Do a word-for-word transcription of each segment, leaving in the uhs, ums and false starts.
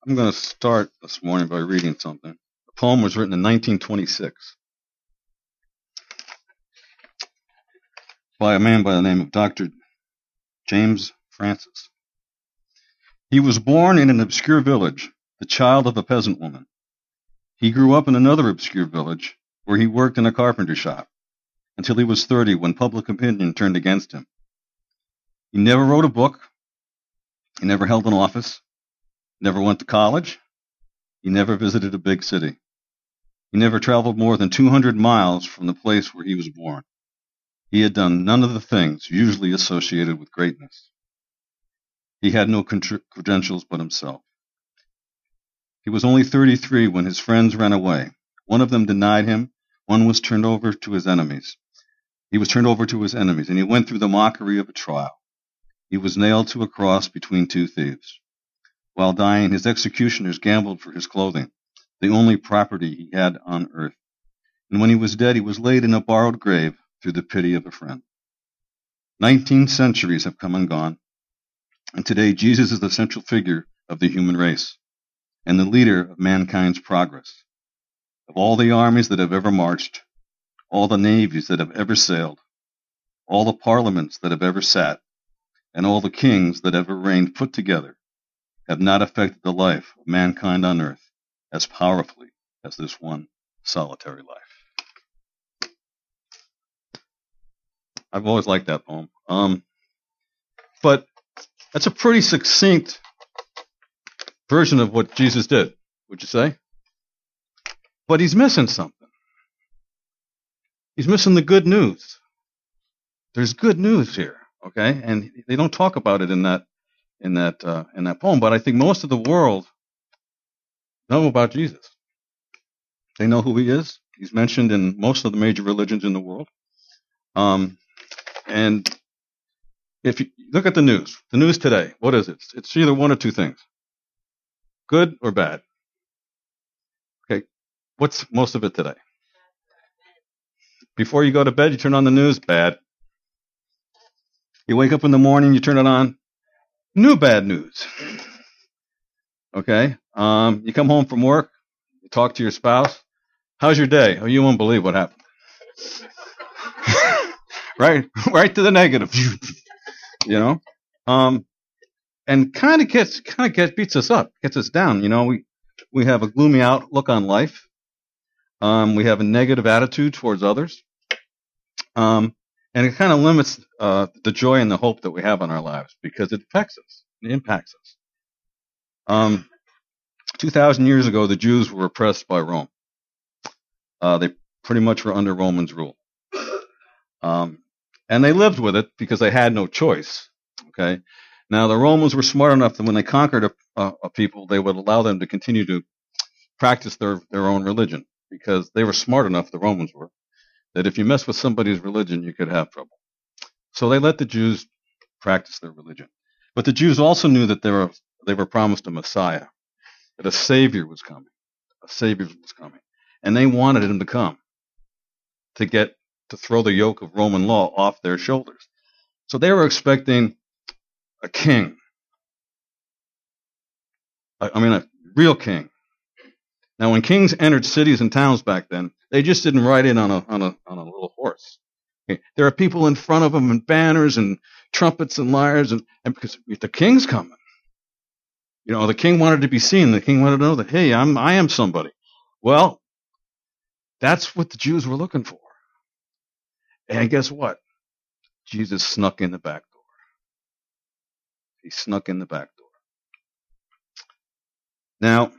I'm going to start this morning by reading something. The poem was written in nineteen twenty-six by a man by the name of Doctor James Francis. He was born in an obscure village, the child of a peasant woman. He grew up in another obscure village where he worked in a carpenter shop until he was thirty when public opinion turned against him. He never wrote a book. He never held an office. Never went to college. He never visited a big city. He never traveled more than two hundred miles from the place where he was born. He had done none of the things usually associated with greatness. He had no credentials but himself. He was only thirty-three when his friends ran away. One of them denied him. One was turned over to his enemies. He was turned over to his enemies, and he went through the mockery of a trial. He was nailed to a cross between two thieves. While dying, his executioners gambled for his clothing, the only property he had on earth. And when he was dead, he was laid in a borrowed grave through the pity of a friend. Nineteen centuries have come and gone, and today Jesus is the central figure of the human race and the leader of mankind's progress. Of all the armies that have ever marched, all the navies that have ever sailed, all the parliaments that have ever sat, and all the kings that ever reigned put together, have not affected the life of mankind on earth as powerfully as this one solitary life. I've always liked that poem. Um, but that's a pretty succinct version of what Jesus did, would you say? But he's missing something. He's missing the good news. There's good news here, okay? And they don't talk about it in that in that uh, in that poem, but I think most of the world know about Jesus. They know who he is. He's mentioned in most of the major religions in the world. Um, and if you look at the news, the news today, what is it? It's either one or two things. Good or bad. Okay, what's most of it today? Before you go to bed, you turn on the news, bad. You wake up in the morning, you turn it on, new bad news. Okay? Um, you come home from work, you talk to your spouse. How's your day? Oh, you won't believe what happened. right? Right to the negative. you know? Um, and kind of gets, kind of gets, beats us up, gets us down. You know, we, we have a gloomy outlook on life. Um, we have a negative attitude towards others. Um, and it kind of limits, uh, the joy and the hope that we have in our lives because it affects us. It impacts us. Um, two thousand years ago, the Jews were oppressed by Rome. Uh, they pretty much were under Romans' rule. Um, and they lived with it because they had no choice. Okay. Now, the Romans were smart enough that when they conquered a, a, a people, they would allow them to continue to practice their, their own religion because they were smart enough, the Romans were, that if you mess with somebody's religion, you could have trouble. So they let the Jews practice their religion. But the Jews also knew that they were, they were promised a Messiah, that a Savior was coming. A Savior was coming. And they wanted him to come to get, to throw the yoke of Roman law off their shoulders. So they were expecting a king. I, I mean, a real king. Now, when kings entered cities and towns back then, they just didn't ride in on a on a on a little horse. Okay? There are people in front of them and banners and trumpets and lyres, and, and because the king's coming. You know, the king wanted to be seen. The king wanted to know that, hey, I'm I am somebody. Well, that's what the Jews were looking for. And guess what? Jesus snuck in the back door. He snuck in the back door. Now,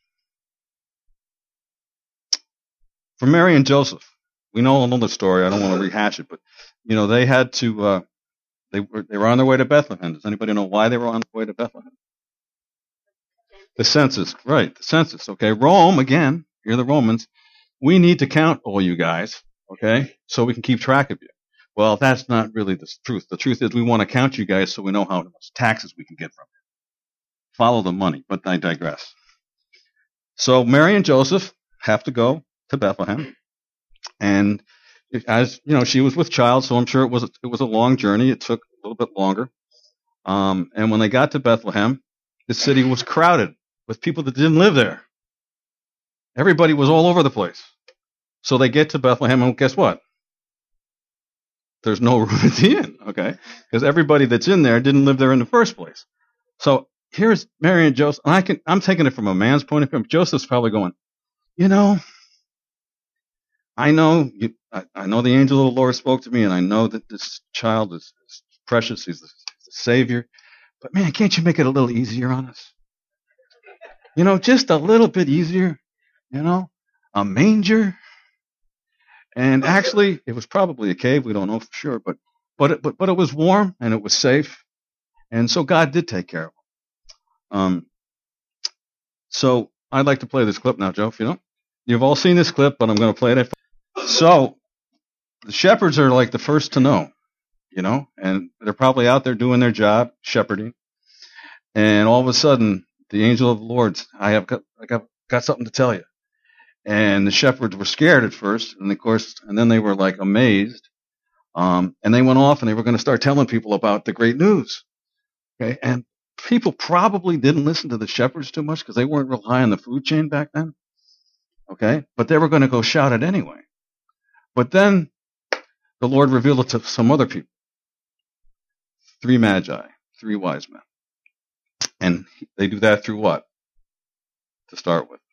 for Mary and Joseph, we know another story. I don't want to rehash it, but you know they had to. Uh, they were they were on their way to Bethlehem. Does anybody know why they were on their way to Bethlehem? The census, right? The census. Okay, Rome again. You're the Romans. We need to count all you guys, okay, so we can keep track of you. Well, that's not really the truth. The truth is we want to count you guys so we know how much taxes we can get from you. Follow the money, but I digress. So Mary and Joseph have to go to Bethlehem, and as you know, she was with child, so I'm sure it was a, it was a long journey. It took a little bit longer. Um, and when they got to Bethlehem, the city was crowded with people that didn't live there. Everybody was all over the place. So they get to Bethlehem, and guess what? There's no room at the inn, okay? Because everybody that's in there didn't live there in the first place. So here's Mary and Joseph, and I can, I'm taking it from a man's point of view. Joseph's probably going, you know, I know, you, I, I know the angel of the Lord spoke to me, and I know that this child is, is precious. He's the, he's the Savior. But man, can't you make it a little easier on us? You know, just a little bit easier. You know, a manger. And actually, it was probably a cave. We don't know for sure, but but it, but but it was warm and it was safe, and so God did take care of them. Um. So I'd like to play this clip now, Joe. If you know, you've all seen this clip, but I'm going to play it. So the shepherds are like the first to know, you know, and they're probably out there doing their job, shepherding, and all of a sudden, the angel of the Lord, I have got, I got, got something to tell you. And the shepherds were scared at first, and of course, and then they were like amazed. Um, and they went off and they were going to start telling people about the great news. Okay. And people probably didn't listen to the shepherds too much because they weren't real high on the food chain back then. Okay. But they were going to go shout it anyway. But then the Lord revealed it to some other people. Three magi, three wise men. And they do that through what? To start with.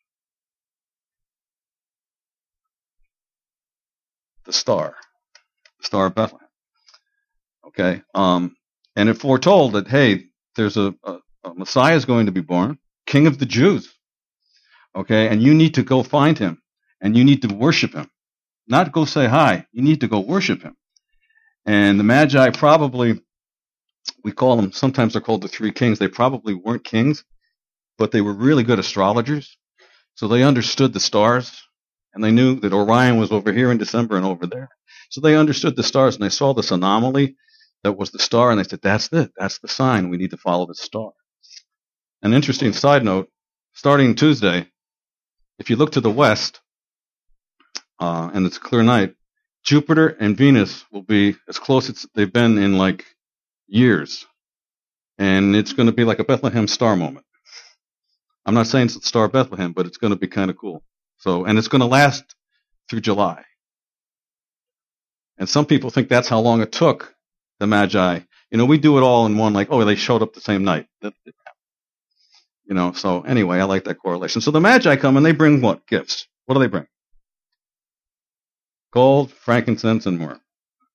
The star, the star of Bethlehem. Okay, um, and it foretold that, hey, there's a, a, a Messiah is going to be born, King of the Jews. Okay, and you need to go find him, and you need to worship him. Not go say hi, you need to go worship him. And the Magi probably, we call them, sometimes they're called the three kings. They probably weren't kings, but they were really good astrologers. So they understood the stars. And they knew that Orion was over here in December and over there. So they understood the stars, and they saw this anomaly that was the star, and they said, that's it. That's the sign. We need to follow the star. An interesting side note, starting Tuesday, if you look to the west, uh, and it's a clear night, Jupiter and Venus will be as close as they've been in like years. And it's going to be like a Bethlehem star moment. I'm not saying it's the Star of Bethlehem, but it's going to be kind of cool. So, and it's going to last through July. And some people think that's how long it took the Magi. You know, we do it all in one, like, oh, they showed up the same night. That, you know, so anyway, I like that correlation. So the Magi come and they bring what? Gifts. What do they bring? Gold, frankincense, and myrrh.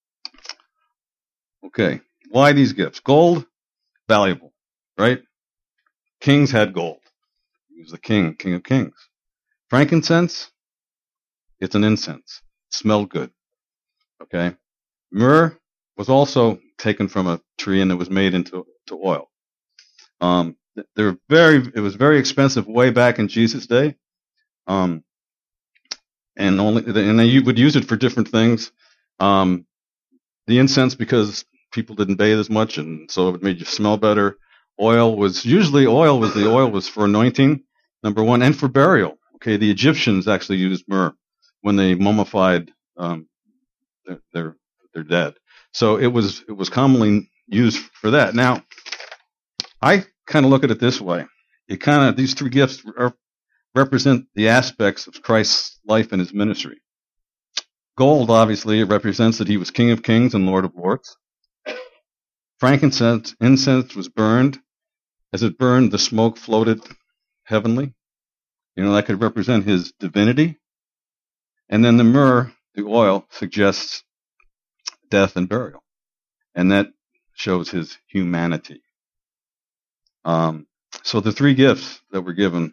Okay. Why these gifts? Gold, valuable, right? Kings had gold. He was the king, king of kings. Frankincense, it's an incense. It smelled good. Okay. Myrrh was also taken from a tree and it was made into to oil. Um, they're very, it was very expensive way back in Jesus' day. Um, and only, and they would use it for different things. Um, the incense, because people didn't bathe as much, and so it made you smell better. Oil was, usually oil was, the oil was for anointing, number one, and for burial. Okay, the Egyptians actually used myrrh when they mummified um, their, their their dead. So it was it was commonly used for that. Now, I kind of look at it this way: it kind of these three gifts are, represent the aspects of Christ's life and his ministry. Gold, obviously, it represents that he was King of Kings and Lord of Lords. Frankincense, incense was burned. As it burned, the smoke floated heavenly. You know, that could represent his divinity. And then the myrrh, the oil, suggests death and burial. And that shows his humanity. Um, so the three gifts that were given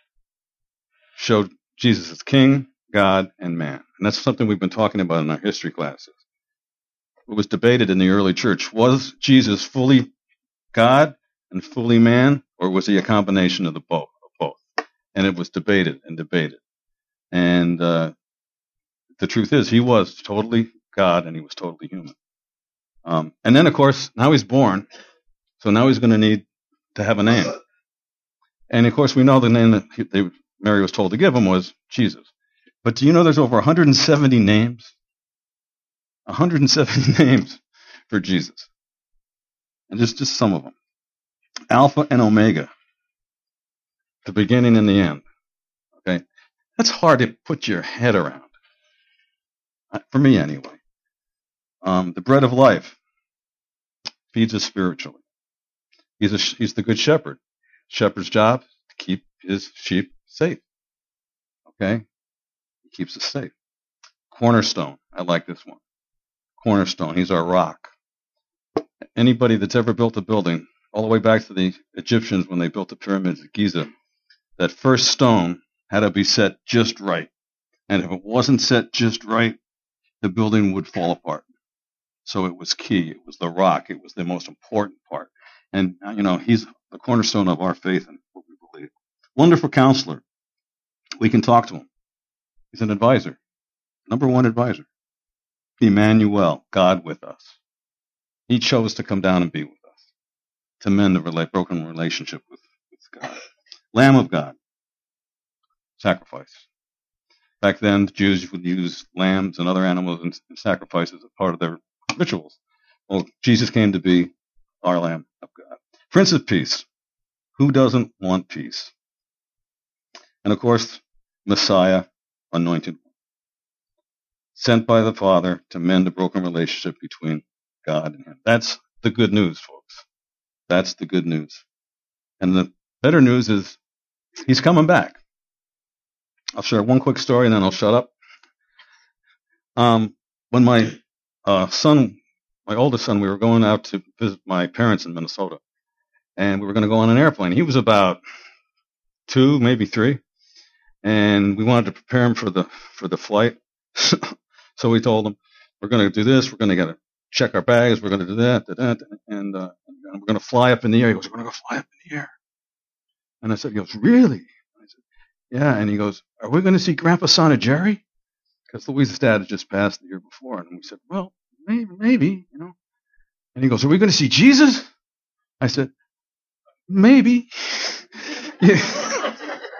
showed Jesus as King, God, and man. And that's something we've been talking about in our history classes. It was debated in the early church. Was Jesus fully God and fully man, or was he a combination of the both? And it was debated and debated. And uh, the truth is, he was totally God and he was totally human. Um, and then, of course, now he's born. So now he's going to need to have a name. And, of course, we know the name that he, they, Mary was told to give him was Jesus. But do you know there's over one hundred seventy names? one hundred seventy names for Jesus. And just, just some of them. Alpha and Omega. the beginning and the end. Okay? That's hard to put your head around. For me, anyway. Um, the bread of life feeds us spiritually. He's, a, he's the good shepherd. Shepherd's job to keep his sheep safe. Okay? He keeps us safe. Cornerstone. I like this one. Cornerstone. He's our rock. Anybody that's ever built a building, all the way back to the Egyptians when they built the pyramids at Giza, that first stone had to be set just right. And if it wasn't set just right, the building would fall apart. So it was key. It was the rock. It was the most important part. And, you know, he's the cornerstone of our faith and what we believe. Wonderful counselor. We can talk to him. He's an advisor. Number one advisor. Emmanuel, God with us. He chose to come down and be with us, to mend the rela- broken relationship with, with God. Lamb of God. Sacrifice. Back then, the Jews would use lambs and other animals in, in sacrifices as part of their rituals. Well, Jesus came to be our Lamb of God. Prince of Peace. Who doesn't want peace? And of course, Messiah, anointed one. Sent by the Father to mend the broken relationship between God and him. That's the good news, folks. That's the good news. And the better news is he's coming back. I'll share one quick story and then I'll shut up. Um, when my uh, son, my oldest son, we were going out to visit my parents in Minnesota. And we were going to go on an airplane. He was about two, maybe three. And we wanted to prepare him for the for the flight. So we told him, we're going to do this. We're going to get to check our bags. We're going to do that, that, that and, uh, and we're going to fly up in the air. He goes, we're going to go fly up in the air. And I said, he goes, really? I said, yeah. And he goes, are we going to see Grandpa Son of Jerry? Because Louisa's dad had just passed the year before. And we said, well, maybe, maybe, you know. And he goes, are we going to see Jesus? I said, maybe. Yeah.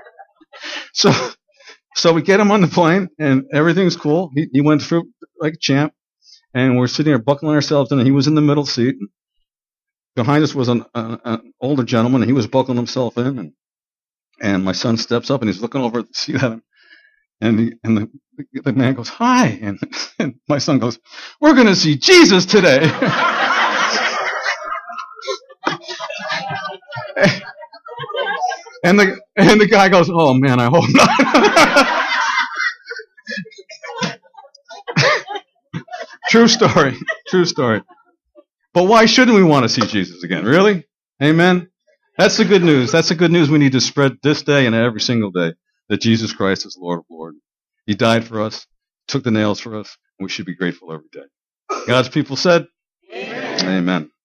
So, so we get him on the plane and everything's cool. He, he went through like a champ and we're sitting there buckling ourselves in and he was in the middle seat. Behind us was an, an, an older gentleman and he was buckling himself in and, and my son steps up and he's looking over at the seat at him and, he, and the, the man goes, hi. And, and my son goes, we're going to see Jesus today. And the and the guy goes, oh man, I hope not. True story. True story. But why shouldn't we want to see Jesus again? Really? Amen? That's the good news. That's the good news we need to spread this day and every single day, that Jesus Christ is Lord of Lords. He died for us, took the nails for us, and we should be grateful every day. God's people said, Amen. Amen.